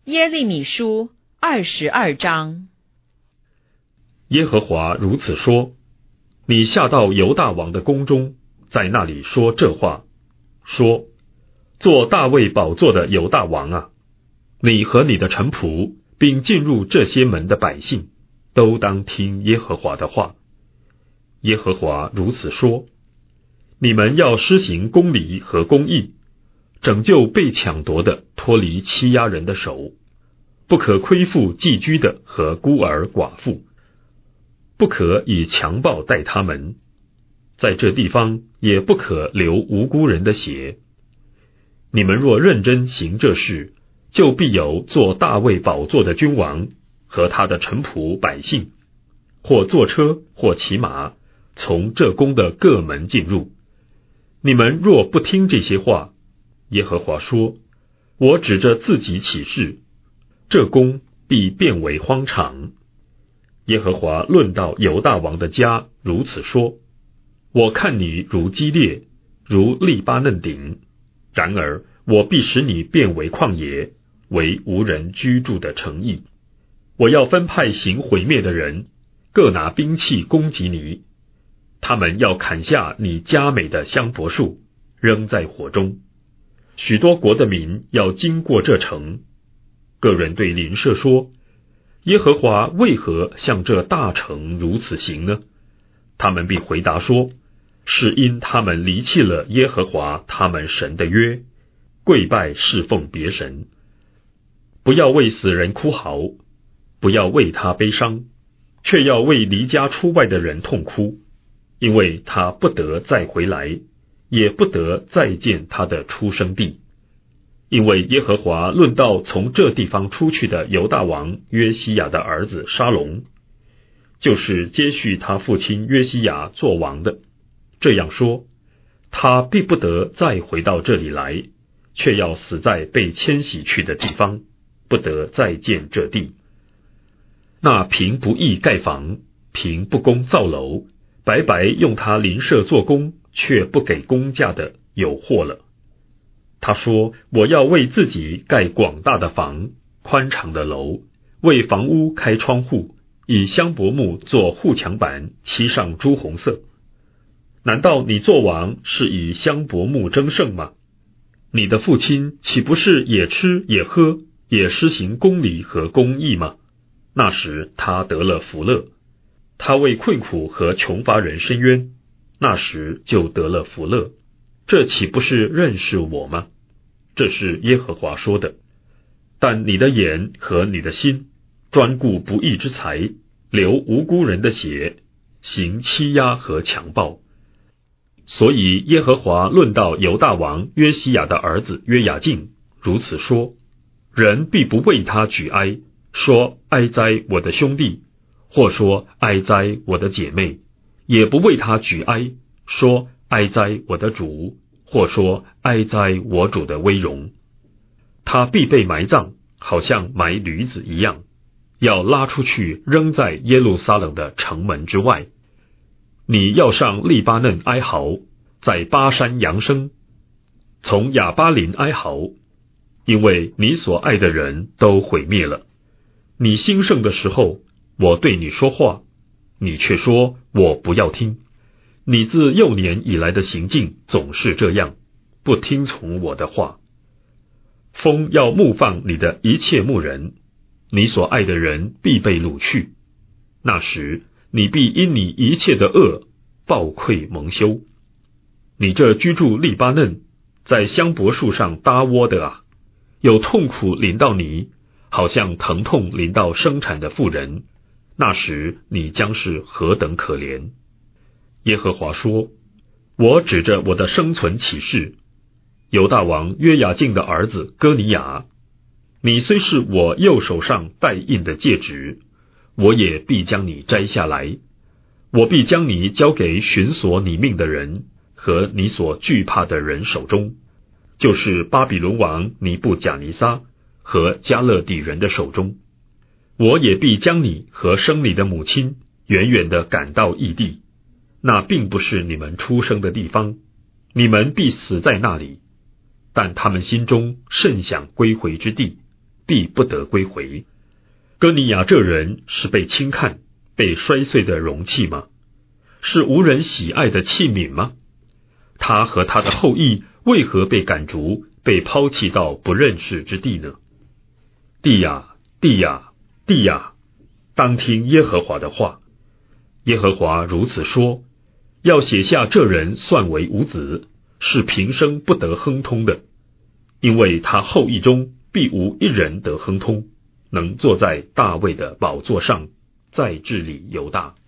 耶利米书22章。 耶和华如此说：你下到犹大王的宫中，在那里说这话，说：做大卫宝座的犹大王啊，你和你的臣仆，并进入这些门的百姓，都当听耶和华的话。耶和华如此说：你们要施行公理和公义，拯救被抢夺的，脱离欺压人的手，不可亏负寄居的和孤儿寡妇，不可以强暴待他们，在这地方也不可流无辜人的血。你们若认真行这事，就必有做大卫宝座的君王和他的臣仆百姓，或坐车或骑马，从这宫的各门进入。你们若不听这些话，耶和华说，我指着自己起誓，这宫必变为荒场。耶和华论到犹大王的家如此说：我看你如基列，如利巴嫩顶，然而我必使你变为旷野，为无人居住的城邑。我要分派行毁灭的人，各拿兵器攻击你，他们要砍下你佳美的香柏树，扔在火中。许多国的民要经过这城，个人对邻舍说：耶和华为何向这大城如此行呢？他们必回答说：是因他们离弃了耶和华他们神的约，跪拜侍奉别神。不要为死人哭嚎，不要为他悲伤，却要为离家出外的人痛哭，因为他不得再回来，也不得再见他的出生地。因为耶和华论到从这地方出去的犹大王约西亚的儿子沙龙，就是接续他父亲约西亚做王的，这样说：他必不得再回到这里来，却要死在被迁徙去的地方，不得再见这地。那凭不义盖房，凭不公造楼，白白用他邻舍做工，却不给工价的，有祸了。他说：我要为自己盖广大的房，宽敞的楼，为房屋开窗户，以香柏木做护墙板，漆上朱红色。难道你做王是以香柏木争胜吗？你的父亲岂不是也吃也喝，也施行公理和公义吗？那时他得了福乐，他为困苦和穷乏人伸冤，那时就得了福乐。这岂不是认识我吗？这是耶和华说的。但你的眼和你的心专顾不义之财，流无辜人的血，行欺压和强暴。所以耶和华论到犹大王约西亚的儿子约雅敬如此说：人必不为他举哀，说哀哉我的兄弟，或说哀哉我的姐妹，也不为他举哀，说哀哉我的主，或说哀哉我主的威荣。他必被埋葬，好像埋驴子一样，要拉出去扔在耶路撒冷的城门之外。你要上利巴嫩哀嚎，在巴山扬声，从亚巴林哀嚎，因为你所爱的人都毁灭了。你兴盛的时候，我对你说话，你却说我不要听。你自幼年以来的行径总是这样，不听从我的话。风要牧放你的一切牧人，你所爱的人必被掳去。那时你必因你一切的恶暴愧蒙羞。你这居住利巴嫩，在香柏树上搭窝的啊，有痛苦临到你，好像疼痛临到生产的妇人，那时你将是何等可怜。耶和华说：我指着我的生存起誓，犹大王约雅敬的儿子哥尼雅，你虽是我右手上带印的戒指，我也必将你摘下来。我必将你交给寻索你命的人和你所惧怕的人手中，就是巴比伦王尼布甲尼撒和加勒底人的手中。我也必将你和生你的母亲远远地赶到异地，那并不是你们出生的地方，你们必死在那里。但他们心中甚想归回之地， 必不得归回。哥尼雅这人是被轻看、被摔碎的容器吗？是无人喜爱的器皿吗？他和他的后裔为何被赶逐，被抛弃到不认识之地呢？地呀，地呀，地呀，当听耶和华的话。耶和华如此说，要写下这人算为无子，是平生不得亨通的，因为他后裔中必无一人得亨通，能坐在大卫的宝座上，再治理犹大。